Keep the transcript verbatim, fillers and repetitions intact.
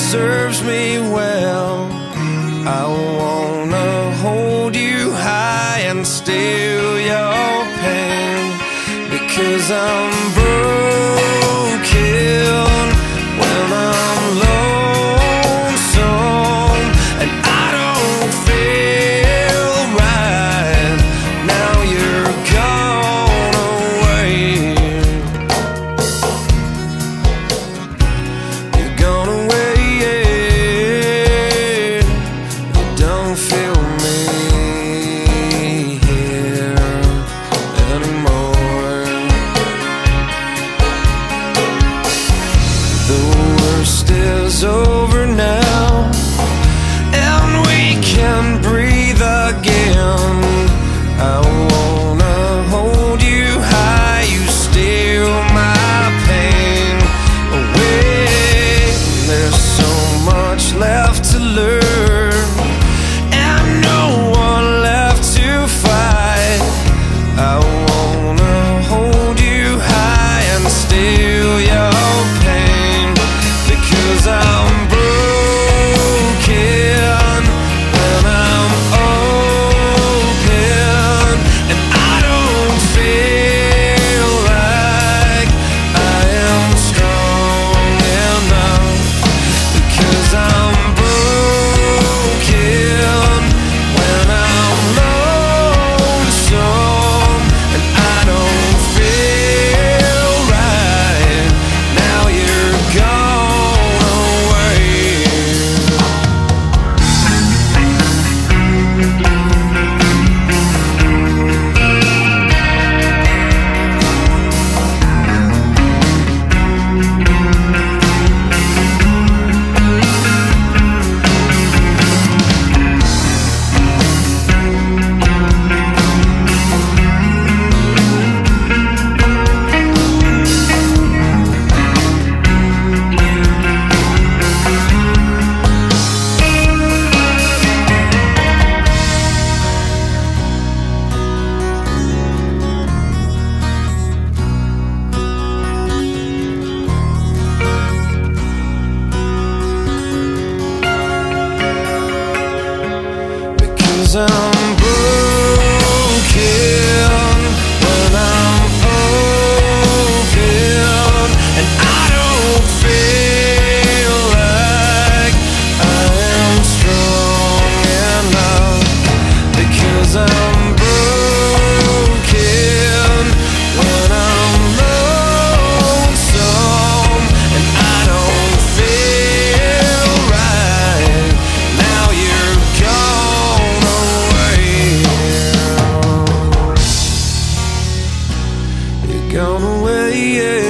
serves me well. I wanna hold you high and steal your pain, because I'm broken when I'm lonesome and I don't feel right. Now you're gone away. You're gone away, yeah. You don't feel me here anymore. The worst is over now, and we can breathe again. I wanna hold you high, you steal my pain away. There's so much left to learn, and no one left to fight. I wanna hold you high and steal your pain, because I'm broken when I'm open, and I don't feel like I am strong enough, because I'm broken when I'm lonesome and I don't feel right. Now you're gone away. Because I'm broken when I'm open, and I don't feel like I am strong enough, because I'm broken when I'm lonesome and I don't feel right. Now you're gone away. You're gone away, yeah.